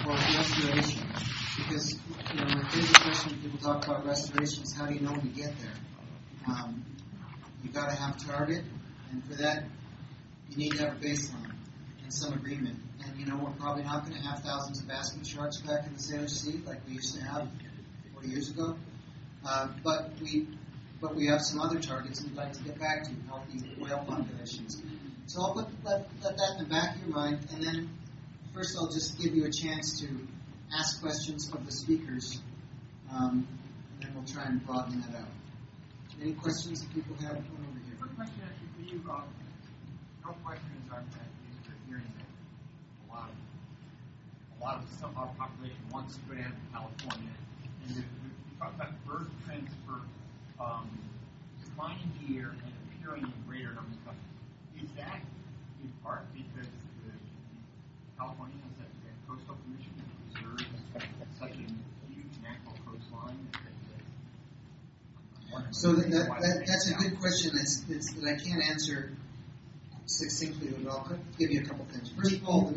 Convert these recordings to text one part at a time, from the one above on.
or restoration. Because, my favorite question when people talk about restoration is how do you know when you get there? You've got to have a target, and for that, you need to have a baseline and some agreement. And, we're probably not going to have thousands of basking sharks back in the Salish Sea like we used to have 40 years ago. But we have some other targets we'd like to get back to, healthy whale populations. So I'll let that in the back of your mind, and then first I'll just give you a chance to ask questions of the speakers, and then we'll try and broaden that out. Any questions that people have? One over here. Quick question actually for you. No question is I'm used to hearing that a lot of some of our population wants to go down to California, and we talk about bird transfer declining here and appearing in greater numbers of countries. Is that in part because California has that coastal commission that preserves such a huge natural coastline? So that's a good question that I can't answer succinctly, but I'll give you a couple things. First of all,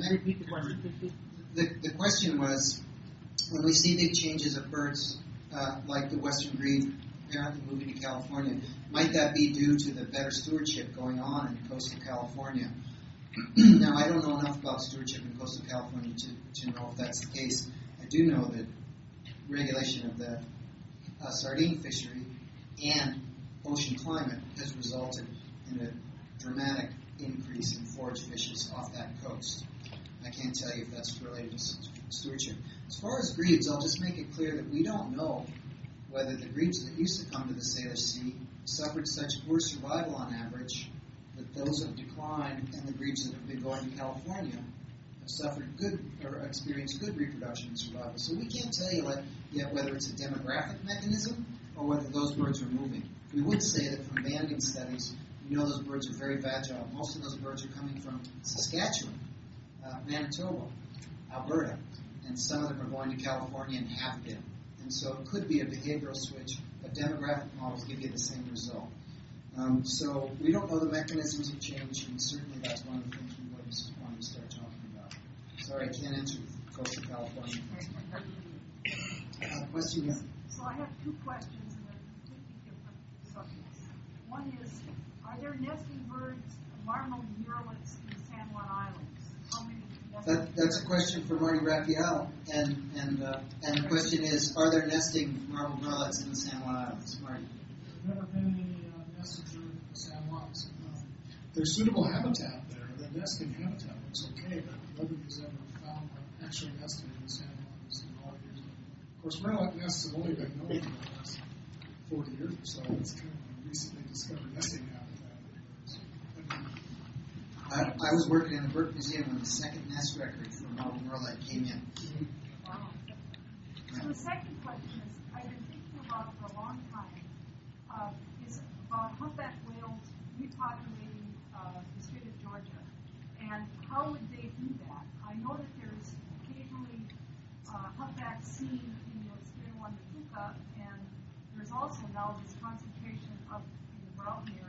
the question was, when we see big changes of birds like the western grebe apparently moving to California, might that be due to the better stewardship going on in coastal California? Now, I don't know enough about stewardship in coastal California to know if that's the case. I do know that regulation of the sardine fishery and ocean climate has resulted in a dramatic increase in forage fishes off that coast. I can't tell you if that's related to stewardship. As far as grebes, I'll just make it clear that we don't know whether the grebes that used to come to the Salish Sea suffered such poor survival on average that those have declined, and the grebes that have been going to California have suffered good or experienced good reproduction and survival. So we can't tell you yet whether it's a demographic mechanism or whether those birds are moving. We would say that from banding studies, we know those birds are very agile. Most of those birds are coming from Saskatchewan, Manitoba, Alberta, and some of them are going to California and have been. And so it could be a behavioral switch, but demographic models give you the same result. So we don't know the mechanisms of change, and certainly that's one of the things we want to start talking about. Sorry, I can't answer coastal California. Question? Yeah. So I have two questions, and they're completely different subjects. One is, are there nesting birds, marmot murrelets in San Juan Islands? How many? That's a question for Marty Raphael, and the question is, are there nesting marble murrelets in the San Juan Islands? Marty? There's never been any nesting in the San Juans. There's suitable habitat there. The nesting habitat looks okay, but nobody's ever found actually nesting in the San Juans in all years. Of course, murrelet nests have only been known for the last 40 years or so. It's kind of a recently discovered nesting habitat. I was working in the Burke Museum when the second nest record for marble murrelet came in. Wow. So the second question is, I've been thinking about for a long time, is about humpback whales repopulating the state of Georgia. And how would they do that? I know that there's occasionally humpbacks seen in the Sierra Leone Tuca, and there's also now this concentration up in the Broughton area,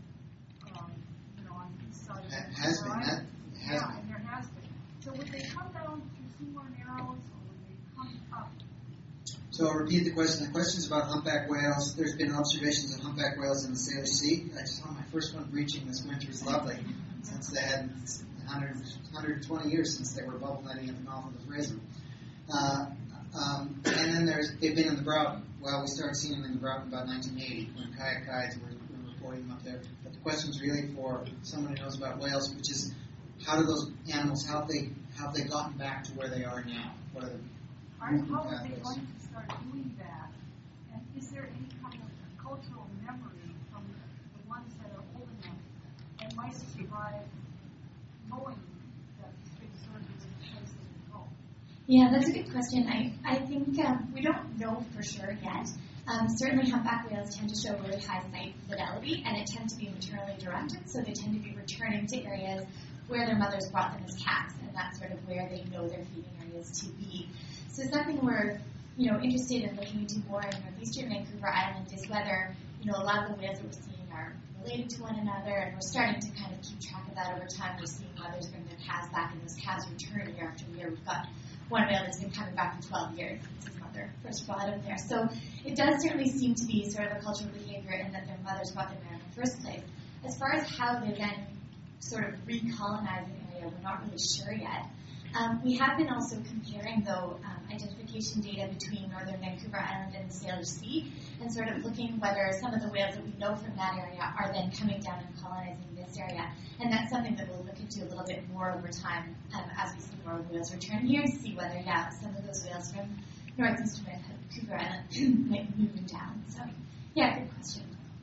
on the east side of the Has been. and there has been. So would they come down through Seymour Narrows, or would they come up? So I'll repeat the question. The question is about humpback whales. There's been observations of humpback whales in the Salish Sea. I saw my first one breaching this winter. It's lovely, since they had 120 years since they were bubble netting at the mouth of the Fraser. And then they've been in the Broughton. Well, we started seeing them in the Broughton about 1980 when kayak guides were reporting them up there. But the question is really for someone who knows about whales, which is how do those animals, how have they gotten back to where they are now? What are the How are they going to start doing that? And is there any kind of cultural memory from the ones that are old enough that might survive knowing that this big surgery is the place they would go? Yeah, that's a good question. I think we don't know for sure yet. Certainly humpback whales tend to show really high site fidelity, and it tends to be maternally directed, so they tend to be returning to areas where their mothers brought them as calves, and that's sort of where they know their feeding areas to be. So something we're, interested in looking into more in northeastern Vancouver Island is whether, a lot of the whales that we're seeing are related to one another, and we're starting to kind of keep track of that over time. We're seeing mothers bring their calves back, and those calves return year after year. We've got one whale that's been coming back for 12 years since his mother first brought him there. So it does certainly seem to be sort of a cultural behavior in that their mothers brought them there in the first place. As far as how they then sort of recolonize an area, we're not really sure yet. We have been also comparing, though, identification data between northern Vancouver Island and the Salish Sea, and sort of looking whether some of the whales that we know from that area are then coming down and colonizing this area. And that's something that we'll look into a little bit more over time as we see more whales return here to see whether, some of those whales from northeastern Vancouver Island might be moving down. So, good question.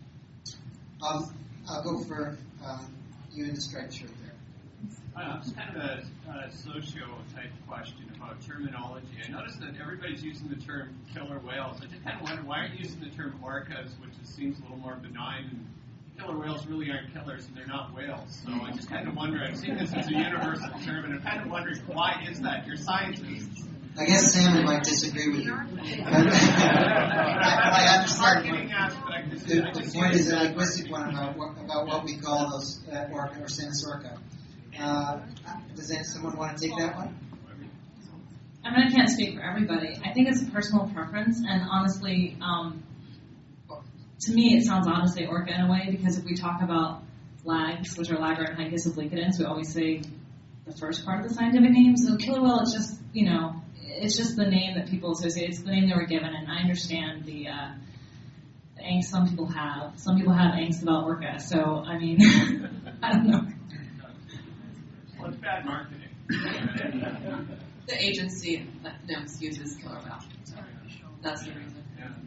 I'll go for you in the striped shirt there. It's kind of a socio-type question about terminology. I noticed that everybody's using the term killer whales. I just kind of wonder, why aren't you using the term orcas, which seems a little more benign, and killer whales really aren't killers, and they're not whales. So I just kind of wonder, I've seen this as a universal term, and I'm kind of wondering, why is that? You're scientists. I guess Salmon might disagree with you. I understand. The point is a linguistic one about what we call those orca or Canis orca. Does someone want to take that one? I mean, I can't speak for everybody. I think it's a personal preference, and honestly, to me, it sounds odd to say orca in a way, because if we talk about lags, which are Lageran hicus obliquitans, we always say the first part of the scientific name. So killer whale, it's just, it's just the name that people associate. It's the name they were given, and I understand the angst some people have. Some people have angst about orca, so, I mean, I don't know. Well, it's bad marketing. The agency that NIMS uses killer whale. So that's the reason.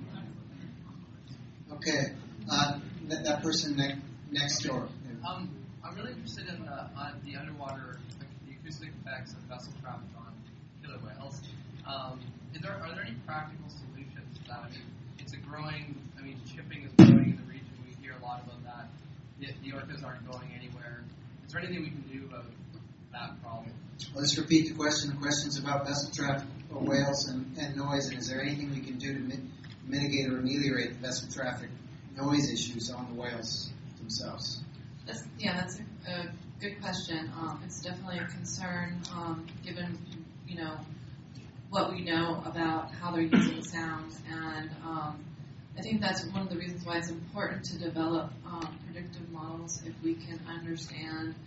Okay. That person next door. I'm really interested in the underwater, the acoustic effects of vessel traffic on killer whales. Are there any practical solutions to that? I mean, it's a growing, shipping is growing in the region. We hear a lot about that. The orcas aren't going anywhere. Is there anything we can do about that problem? Well, let's repeat the question. The question's about vessel traffic of whales and noise, and is there anything we can do to mitigate or ameliorate the vessel traffic noise issues on the whales themselves? That's a good question. It's definitely a concern, given, what we know about how they're using sound, and I think that's one of the reasons why it's important to develop predictive models if we can understand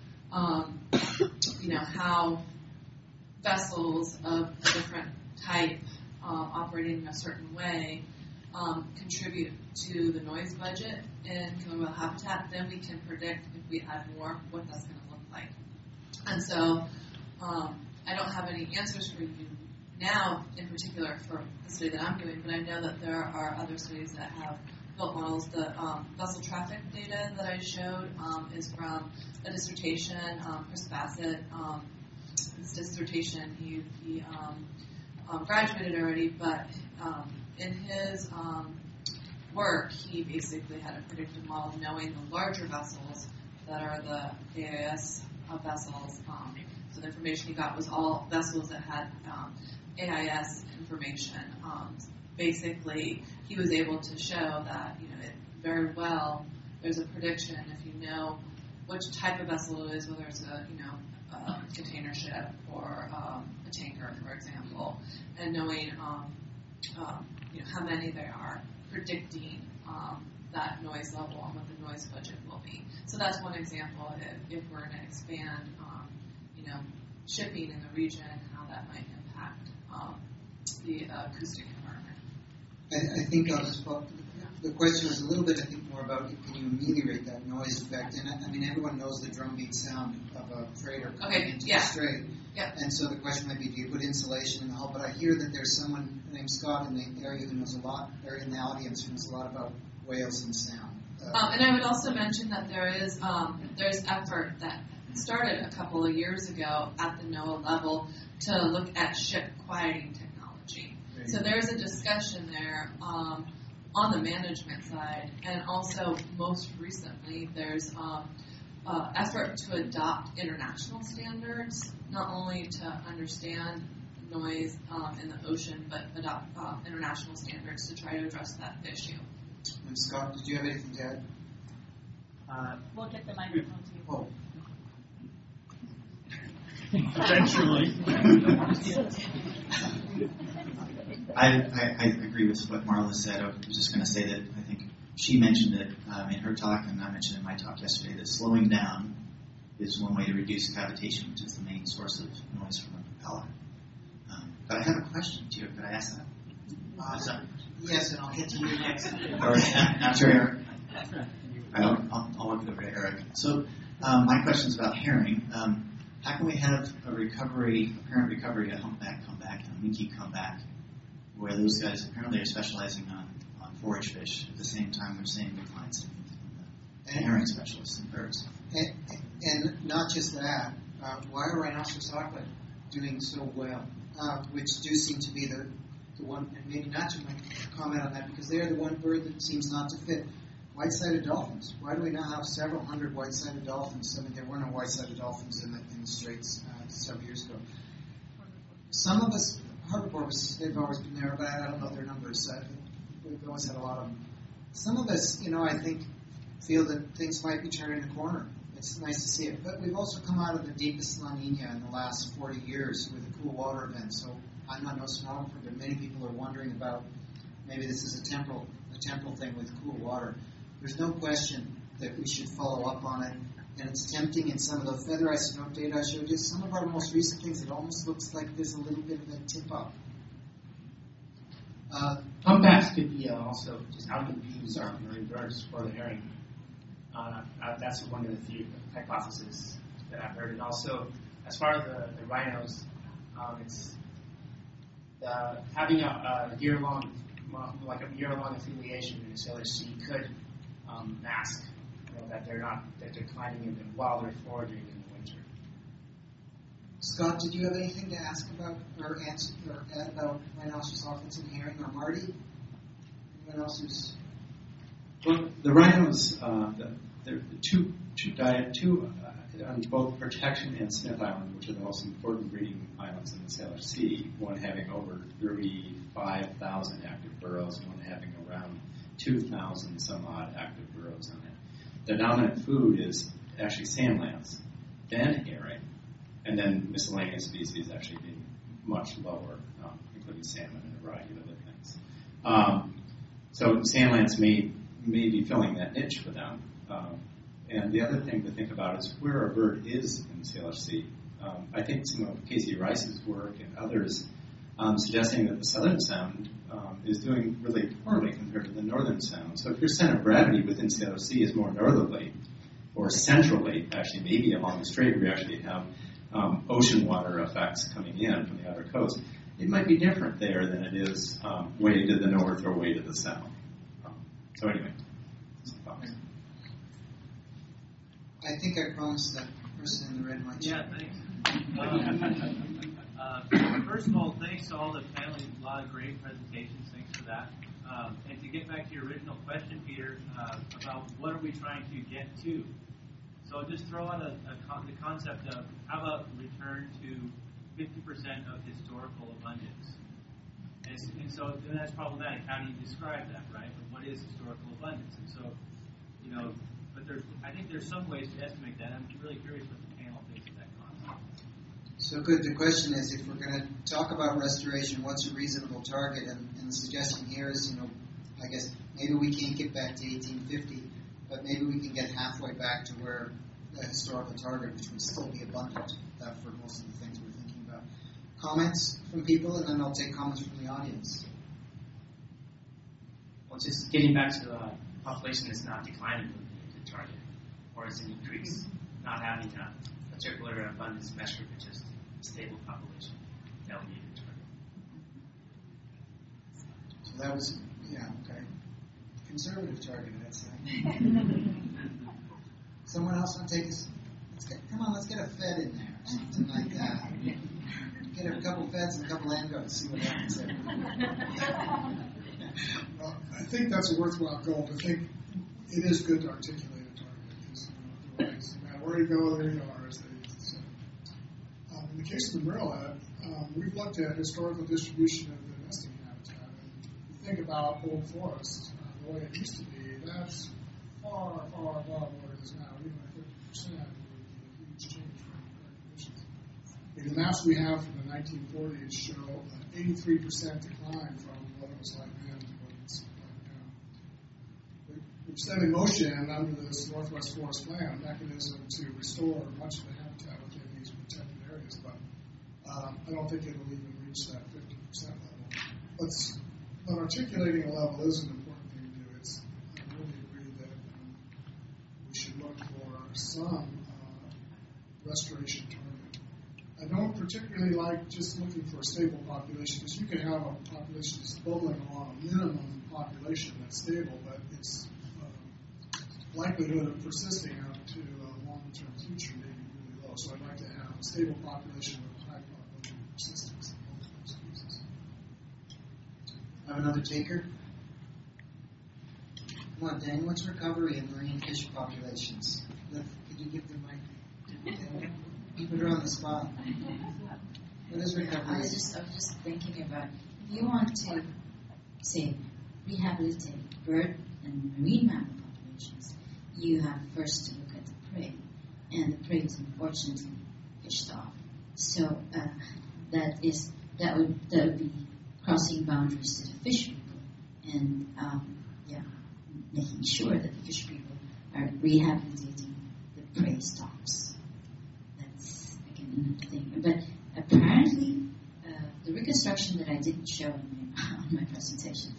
how vessels of a different type operating in a certain way contribute to the noise budget in killer whale habitat. Then we can predict, if we add more, what that's going to look like. And so I don't have any answers for you now, in particular for the study that I'm doing, but I know that there are other studies that have built models. The vessel traffic data that I showed is from a dissertation. Chris Bassett, his dissertation, he graduated already, but in his work, he basically had a predictive model knowing the larger vessels that are the AIS vessels. So the information he got was all vessels that had AIS information. Basically, he was able to show that it very well. There's a prediction if you know which type of vessel it is, whether it's a container ship or a tanker, for example, and knowing how many there are, predicting that noise level and what the noise budget will be. So that's one example. If we're going to expand, shipping in the region, how that might impact the acoustic environment. I think I'll just the question was a little bit, I think, more about can you ameliorate that noise effect? And everyone knows the drumbeat sound of a freighter coming into the strait. Yeah. And so the question might be, do you put insulation in the hull? But I hear that there's someone named Scott in the area who knows a lot, or in the audience who knows a lot about whales and sound. And I would also mention that there's effort that started a couple of years ago at the NOAA level to look at ship quieting technology. So there's a discussion there on the management side, and also most recently there's effort to adopt international standards, not only to understand noise in the ocean, but adopt international standards to try to address that issue. And Scott, did you have anything to add? We'll get the microphone to you. Oh. Eventually. I agree with what Marla said. I was just going to say that I think she mentioned it in her talk, and I mentioned in my talk yesterday, that slowing down is one way to reduce cavitation, which is the main source of noise from a propeller. But I have a question too. Could I ask that? Yes, and I'll get to you next. Or after Eric. I'll work over to Eric. So my question is about herring. How can we have apparent recovery, a humpback comeback, and a minke comeback, where those guys apparently are specializing on forage fish at the same time we're seeing declines in the herring specialists and birds? And not just that, why are rhinoceros auklet doing so well? Which do seem to be the one, and maybe not to comment on that, because they're the one bird that seems not to fit. White-sided dolphins. Why do we now have several hundred white-sided dolphins? I mean, there were no white-sided dolphins in the Straits several years ago. Some of us, harbor porpoises, they've always been there, but I don't know their numbers. We've always had a lot of them. Some of us, I think, feel that things might be turning a corner. It's nice to see it. But we've also come out of the deepest La Nina in the last 40 years with a cool water event. So I'm not no oceanographer, but many people are wondering about maybe this is a temporal thing with cool water. There's no question that we should follow up on it, and it's tempting in some of the feather isotope data I showed you. Some of our most recent things, it almost looks like there's a little bit of a tip-up. Humpbacks could be also just out-compete marine birds for the herring. That's one of the hypotheses that I've heard. And also, as far as the rhinos, it's having a year-long affiliation in the Sailor Sea could mask that they're declining in them while they're foraging in the winter. Scott, did you have anything to ask about or add about rhinoceros auklets and herring, or Marty? Anyone else who's... Well, the rhinos, there are two on both Protection and Smith Island, which are the most important breeding islands in the Sailor Sea, one having over 35,000 active burrows and one having around 2,000 some odd active burrows on it. The dominant food is actually sand lance, then herring, and then miscellaneous species actually being much lower, including salmon and a variety of other things. So sand lance may be filling that niche for them. And the other thing to think about is where a bird is in the Sailor Sea. I think some of Casey Rice's work and others suggesting that the southern sound is doing really poorly compared to the northern sound. So if your center of gravity within Sailor Sea is more northerly, or centrally, actually maybe along the strait where you actually have ocean water effects coming in from the outer coast, it might be different there than it is way to the north or way to the south. So anyway, some thoughts. I think I promised that person in the red mic. Yeah, thanks. First of all, thanks to all the panelists. A lot of great presentations. Thanks for that. And to get back to your original question, Peter, about what are we trying to get to? So just throw out the concept of how about return to 50% of historical abundance? And so then that's problematic. How do you describe that, right? What is historical abundance? And so, but I think there's some ways to estimate that. I'm really curious what the panel thinks of that concept. So good. The question is, if we're going to talk about restoration, what's a reasonable target? And the suggestion here is, I guess maybe we can't get back to 1850, but maybe we can get halfway back to where the historical target, which would still be abundant for most of the things we're thinking about. Comments from people, and then I'll take comments from the audience. Well, just getting back to the population that's not declining would be the target, or it's an increase, not having a particular abundance measure, but just a stable population. That would be the target. So that was, okay. Conservative target, I'd say. Someone else want to take us? Let's get a Fed in there, something like that. Get a couple Feds and a couple Angos, see what happens there. Well, I think that's a worthwhile goal. I think it is good to articulate a target because no matter where you go, there you are, as they say. In the case of the Merlehead, we've looked at historical distribution of the nesting habitat. And if you think about old forests, the way it used to be, that's far, far above what it is now. Even at 50% would be a huge change from current conditions. The maps we have from the 1940s show an 83% decline from what it was like then to what it's like now. We've set in motion under this Northwest Forest Plan a mechanism to restore much of the habitat within these protected areas, but I don't think it'll even reach that 50% level. But articulating a level is an important thing to do. I really agree that we should look for some restoration target. I don't particularly like just looking for a stable population, because you can have a population that's bubbling along a minimum population that's stable, but its likelihood of persisting out to a long-term future may be really low. So I'd like to have a stable population with a high probability of persistence in both of those species. Have another taker? Come on, Dan, what's recovery in marine fish populations? Could you give the mic? Put her on the spot. What is recovery? I was just thinking about, if you want to, say, rehabilitate bird and marine mammal populations, you have first to look at the prey, and the prey is unfortunately fished off. So that would be crossing boundaries to the fish people, and making sure that the fish people are rehabilitating the prey stocks. That's again another thing. But apparently, the reconstruction that I didn't show on my presentation,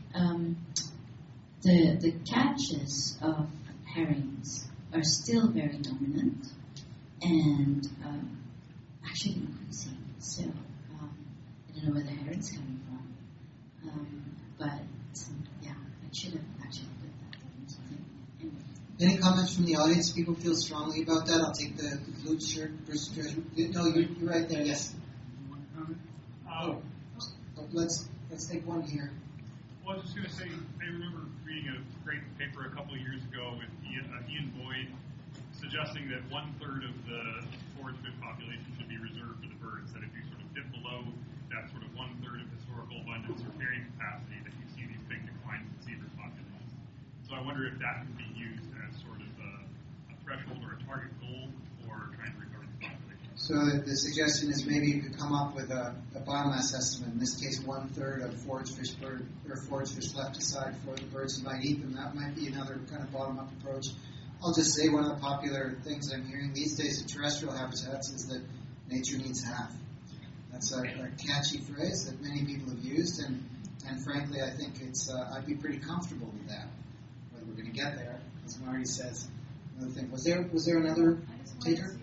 the catches of herrings are still very dominant and actually increasing. So I don't know where the herring's coming from, but yeah, I should have actually put that in something. Anyway. Any comments from the audience? People feel strongly about that. I'll take the blue shirt versus treasure. No, you're right there. Yes. You want to comment? Let's take one here. Well, I was just going to say, I remember reading a great paper a couple of years ago with Ian Boyd suggesting that 1/3 of the forage fish population should be reserved for the birds. That if you sort of dip below that sort of 1/3 of historical abundance or carrying capacity, that you see these big declines in seabird populations. So I wonder if that could be used as sort of a threshold or a target goal for trying to recover the population. So the suggestion is maybe you could come up with a biomass estimate. In this case, 1/3 of forage fish left aside for the birds who might eat them. That might be another kind of bottom-up approach. I'll just say one of the popular things I'm hearing these days in terrestrial habitats is that nature needs half. That's a catchy phrase that many people have used, and frankly, I think it's I'd be pretty comfortable with that. Whether we're going to get there, as Marty says. Another thing. Was there another taker?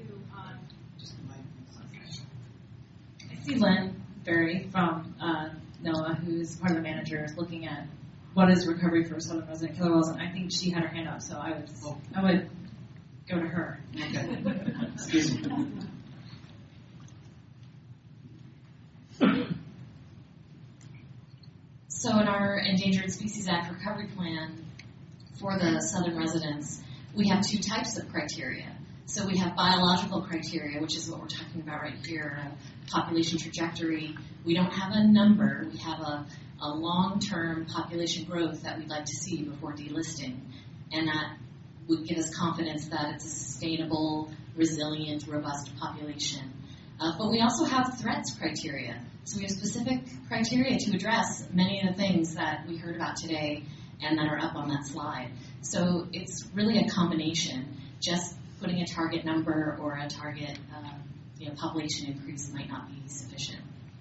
I see Lynn Berry from NOAA, who's part of the manager, is looking at what is recovery for southern resident killer whales, and I think she had her hand up, so I would go to her. Okay. Excuse me. So in our Endangered Species Act recovery plan for the southern residents, we have two types of criteria. So we have biological criteria, which is what we're talking about right here, population trajectory. We don't have a number. We have a long-term population growth that we'd like to see before delisting. And that would give us confidence that it's a sustainable, resilient, robust population. But we also have threats criteria. So we have specific criteria to address many of the things that we heard about today and that are up on that slide. So it's really a combination. Just putting a target number or a target population increase might not be sufficient.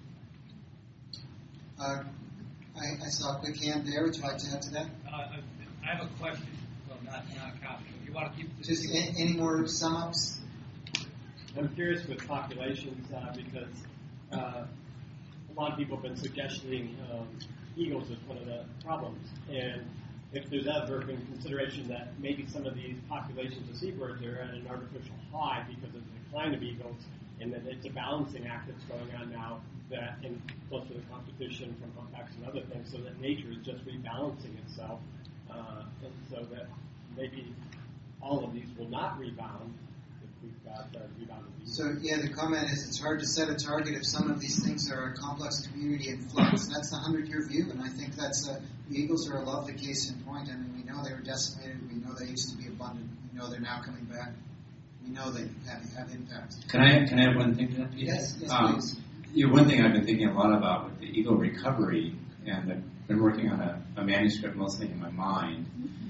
I saw a quick hand there. Would you like to add to that? I have a question. Well, not a comment. If you want to keep this. Just any more sum-ups? I'm curious with populations because a lot of people have been suggesting eagles is one of the problems. And if there's ever been consideration that maybe some of these populations of seabirds are at an artificial high because of the decline of eagles, and that it's a balancing act that's going on now that, and plus with the competition from humpbacks and other things, so that nature is just rebalancing itself, and so that maybe all of these will not rebound if we've got rebound of these. So, yeah, the comment is it's hard to set a target if some of these things are a complex community in flux. That's the 100-year view, and I think that's the eagles are a lovely case in point. I mean, we know they were decimated. We know they used to be abundant. We know they're now coming back. we know they have impacts. Can I add one thing to that, Pete? Yes, please. One thing I've been thinking a lot about with the eagle recovery, and I've been working on a manuscript mostly in my mind.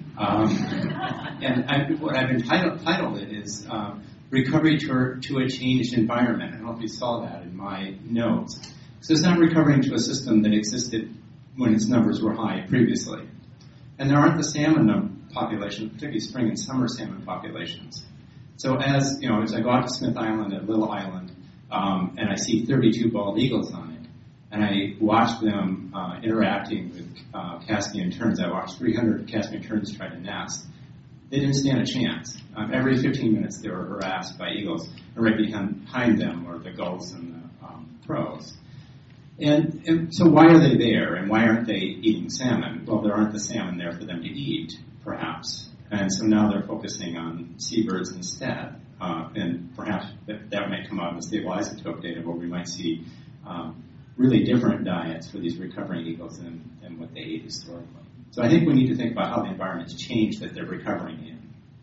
What I've entitled it is Recovery to a Changed Environment. I don't know if you saw that in my notes. So it's not recovering to a system that existed when its numbers were high previously. And there aren't the salmon population, particularly spring and summer salmon populations. So as I go out to Smith Island and Little Island, and I see 32 bald eagles on it, and I watch them interacting with Caspian terns. I watched 300 Caspian terns try to nest. They didn't stand a chance. Every 15 minutes they were harassed by eagles, and right behind them were the gulls and the crows. And so why are they there, and why aren't they eating salmon? Well, there aren't the salmon there for them to eat, perhaps. And so now they're focusing on seabirds instead. And perhaps that may come out in the stable isotope data where we might see really different diets for these recovering eagles than what they ate historically. So I think we need to think about how the environment's changed that they're recovering in.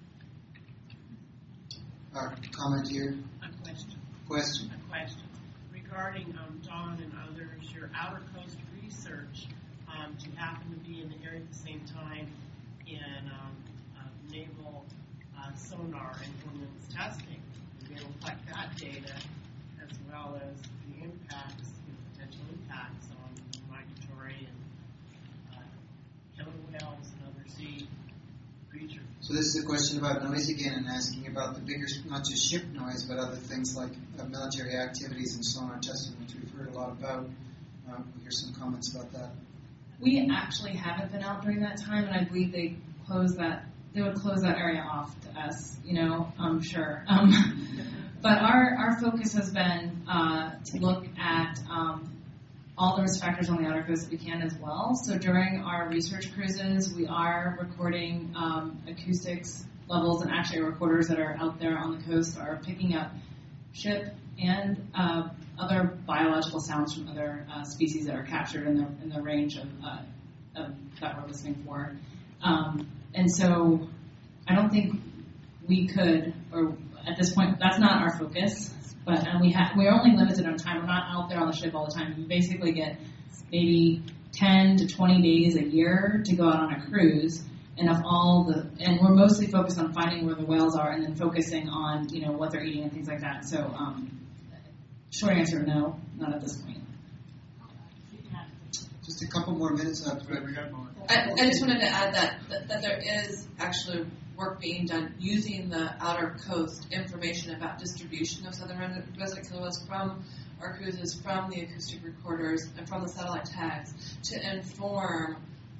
Comment here? A question. Question. A question. Regarding Don and others, your outer coast research, do you happen to be in the area at the same time in naval sonar and ordnance testing? You'll be able to collect that data as well as the impacts, potential impacts on migratory and killer whales and other sea creatures. So this is a question about noise again, and asking about the bigger, not just ship noise, but other things like military activities and sonar testing, which we've heard a lot about. We'll hear some comments about that. We actually haven't been out during that time, and I believe they would close that area off to us, I'm sure. But our focus has been to look at all the risk factors on the outer coast that we can as well. So during our research cruises, we are recording acoustics levels, and actually recorders that are out there on the coast are picking up ship and other biological sounds from other species that are captured in the range of that we're listening for. And so I don't think we could, or at this point, that's not our focus. But we're only limited on time. We're not out there on the ship all the time. We basically get maybe 10 to 20 days a year to go out on a cruise. And we're mostly focused on finding where the whales are and then focusing on, what they're eating and things like that. So, short answer, no, not at this point. Just a couple more minutes. I just wanted to add that there is actually work being done using the outer coast information about distribution of southern resident killer whales from our cruises, from the acoustic recorders, and from the satellite tags to inform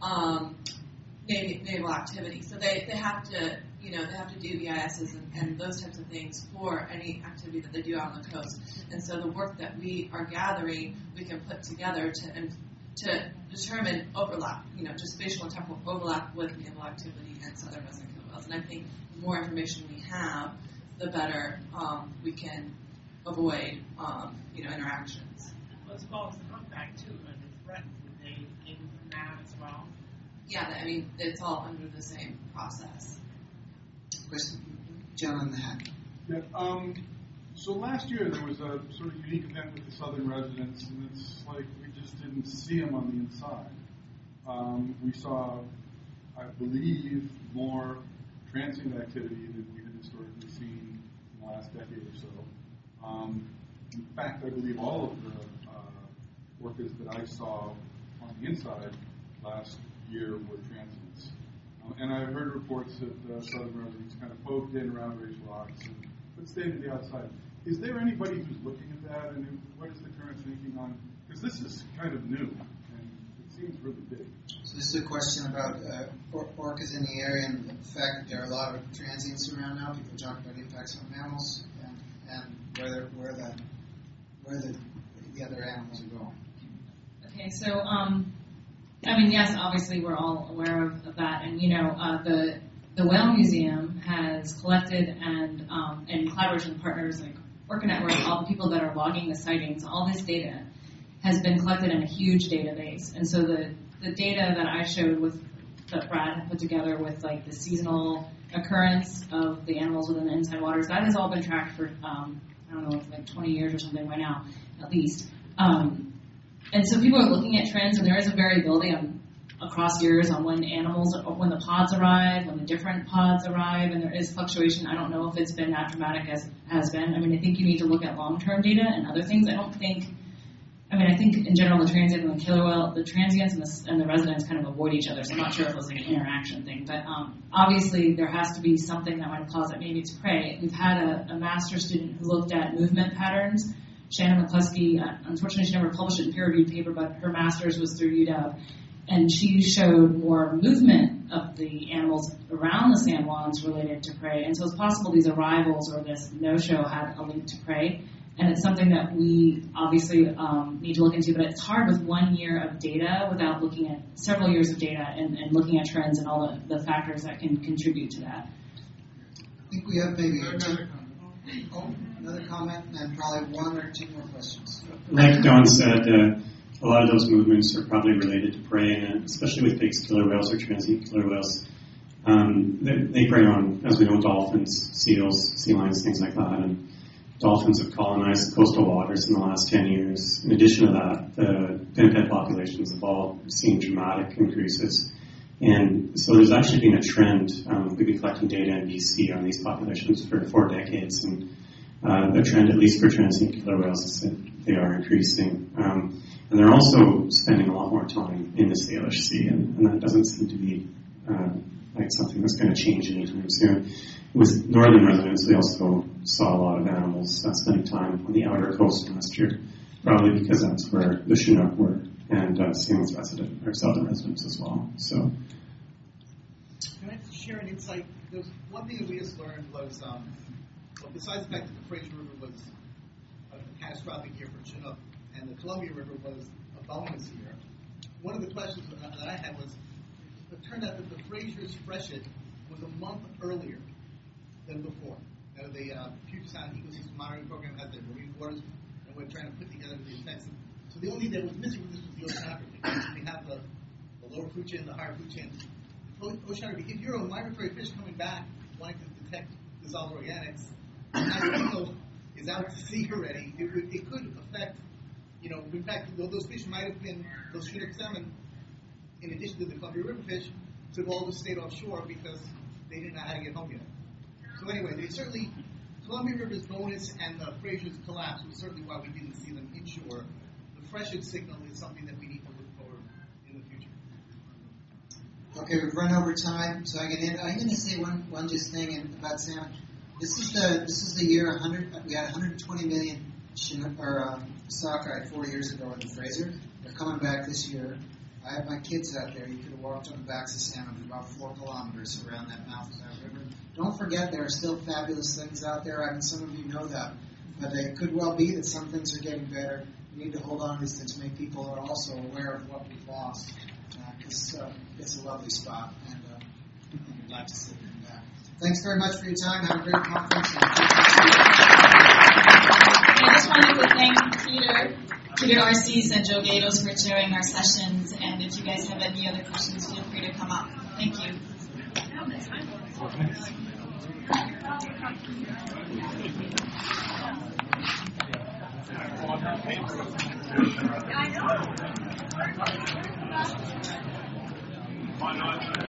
naval activity. So they have to, they have to do EISs and those types of things for any activity that they do out on the coast. And so the work that we are gathering, we can put together to determine overlap, just spatial and temporal overlap with naval activity and southern resident killer whales. And I think the more information we have, the better we can avoid, interactions. Well, as well as the humpback too, and the threat, would they gain from that as well? Yeah, it's all under the same process. Question, John on the hat. Yeah. So last year there was a sort of unique event with the southern residents, and it's like we just didn't see them on the inside. We saw, I believe, more transient activity than we had historically seen in the last decade or so. In fact, I believe all of the orcas that I saw on the inside last year were transients. And I've heard reports that the southern residents kind of poked in around raised rocks but stayed to the outside. Is there anybody who's looking at that, and what is the current thinking on? Because this is kind of new, and it seems really big. So this is a question about orcas in the area and the fact that there are a lot of transients around now. People talk about impacts on mammals and where the other animals are going. Okay, so yes, obviously we're all aware of that, and the Whale Museum has collected and in collaboration with partners like Orca Network, all the people that are logging the sightings, all this data has been collected in a huge database. And so the data that I showed that Brad had put together with like the seasonal occurrence of the animals within the inside waters. That has all been tracked for, I don't know, like 20 years or something by now, at least. And so people are looking at trends, and there is a variability across years on when the pods arrive, when the different pods arrive, and there is fluctuation. I don't know if it's been that dramatic as it has been. I mean, I think you need to look at long-term data and other things. I think in general the transient and the killer whale, the transients and the residents kind of avoid each other, so I'm not sure if it was like an interaction thing. But obviously there has to be something that might cause it maybe to prey. We've had a master's student who looked at movement patterns. Shannon McCluskey, unfortunately she never published it in peer-reviewed paper, but her master's was through UW. And she showed more movement of the animals around the San Juans related to prey. And so it's possible these arrivals or this no-show had a link to prey. And it's something that we obviously need to look into. But it's hard with 1 year of data without looking at several years of data and looking at trends and all the factors that can contribute to that. I think we have maybe another comment and probably one or two more questions. Like Don said, a lot of those movements are probably related to prey, and especially with big killer whales or transient killer whales. They prey on, as we know, dolphins, seals, sea lions, things like that. And dolphins have colonized coastal waters in the last 10 years. In addition to that, the pinniped populations have all seen dramatic increases. And so there's actually been a trend. We've been collecting data in BC on these populations for 4 decades. And the trend, at least for transient killer whales, is that they are increasing. And they're also spending a lot more time in the Salish Sea, and that doesn't seem to be like something that's going to change anytime soon. With northern residents, we also saw a lot of animals spending time on the outer coast last year, probably because that's where the Chinook were, and same with southern residents as well. So, can I share an insight? There's one thing that we just learned was, well, besides the fact that the Fraser River was a catastrophic year for Chinook, and the Columbia River was a bonus year, one of the questions that I had was, it turned out that the Fraser's freshet was a month earlier than before. Now, the Puget Sound Ecosystem Monitoring Program has their marine waters, and we're trying to put together the effects. So the only thing that was missing from this was the oceanography. We have the lower food chain, the higher food chain. Oceanography, if you're a migratory fish coming back wanting to detect dissolved organics, and that is out to sea already, it could affect. In fact, those fish might have been, those Chinook salmon, in addition to the Columbia River fish, took all just stayed offshore because they didn't know how to get home yet. So anyway, they certainly, Columbia River's bonus and the Fraser's collapse was certainly why we didn't see them inshore. The freshet signal is something that we need to look forward in the future. Okay, we've run over time, so I'm going to say one just thing about salmon. This is the year 100. We had 120 million sockeye 4 years ago in the Fraser. They're coming back this year. I have my kids out there. You could have walked on the backs of salmon for about 4 kilometers around that mouth of that river. Don't forget there are still fabulous things out there. I mean, some of you know that. But it could well be that some things are getting better. We need to hold on to these things, make people are also aware of what we've lost. Because it's a lovely spot, and we'd like to see it come back. Thanks very much for your time. Have a great conference. I just wanted to thank Peter Arces and Joe Gatos for chairing our sessions, and if you guys have any other questions, feel free to come up. Thank you. I know.